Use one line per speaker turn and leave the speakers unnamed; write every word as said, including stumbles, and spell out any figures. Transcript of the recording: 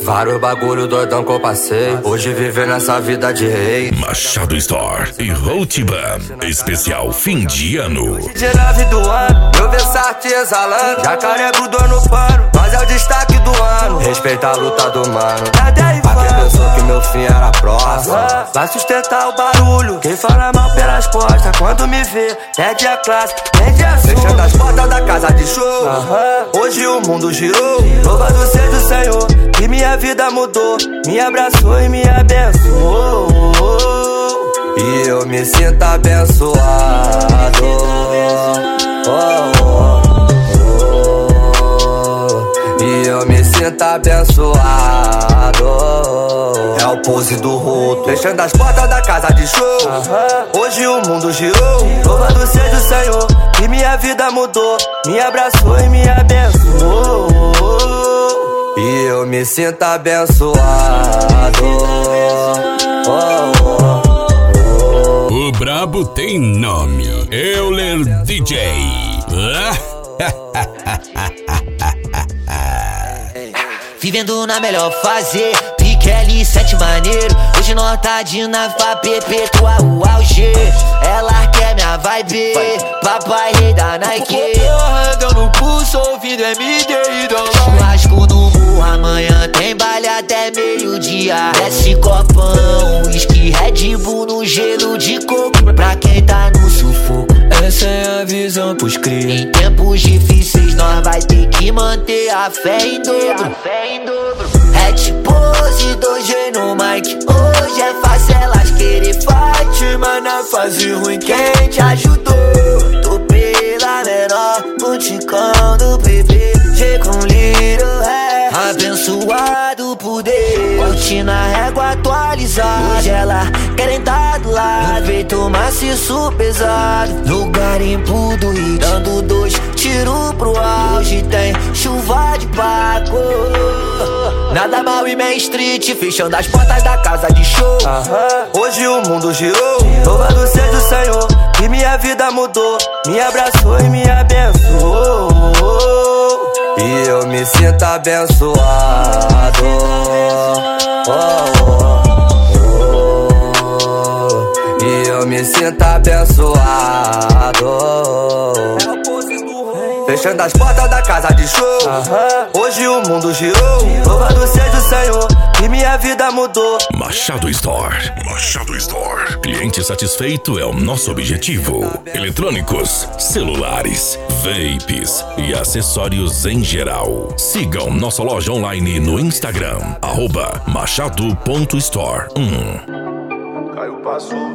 Vários bagulho doidão que eu passei, hoje viver nessa vida de rei.
Machado Store e Rotiban, especial fim de ano.
De nove do ano, eu Versace exalando, jacaré grudou no pano, mas é o destaque do ano. Respeita a luta do mano, pra quem pensou que meu fim era próximo, vai sustentar o barulho, quem fala mal pelas costas, quando me vê, pede a classe, pede a sua. Fechando as portas da casa de show, hoje o mundo girou, louvado seja o Senhor, que minha vida mudou, me abraçou e me abençoou. E eu me sinto abençoado. Oh, oh, oh. E eu me sinto abençoado. É o pose do roto, fechando as portas da casa de show. Hoje o mundo girou, louvado seja o Senhor, que minha vida mudou, me abraçou e me abençoou. E eu me sinto abençoado. Oh, oh.
O brabo tem nome, Euler D J.
Vivendo na melhor fase, Piquele sete maneiro. Hoje nós tá de nave pra perpetuar o auge. Ela quer minha vibe, papai rei da Nike.
Andando no pulso, ouvindo M D e dólar.
Churrasco no murro, amanhã tem baile até meio-dia. Desce copão, whisky, Red Bull no gelo de coco, pra quem tá no sufoco.
Essa é a visão pros cria.
Em tempos difíceis nós vai ter que manter a fé em dobro. Hat pose, dois G no mic. Hoje é fácil elas querer fight, mas na fase ruim quem te ajudou? Tô pela menor, no ticão do bebê. G com Little é abençoado por Deus. Curtindo a régua atualizada, hoje ela querem tá do lado, no peito maciço pesado, no garimpo do hit, dando dois tiros pro ar. Hoje tem chuva de Paco, nada mal e Main Street, fechando as portas da casa de show.
Hoje o mundo girou, louvado seja o Senhor, que minha vida mudou, me abraçou e me abençoou. E eu me sinto abençoado. Oh, oh, oh. E eu me sinto abençoado. Fechando as portas da casa de show, hoje o mundo girou, louvado seja o Senhor, que minha vida mudou.
Machado Store. Machado Store. Cliente satisfeito é o nosso objetivo. Eletrônicos, celulares, vapes e acessórios em geral. Sigam nossa loja online no Instagram, arroba machado ponto store.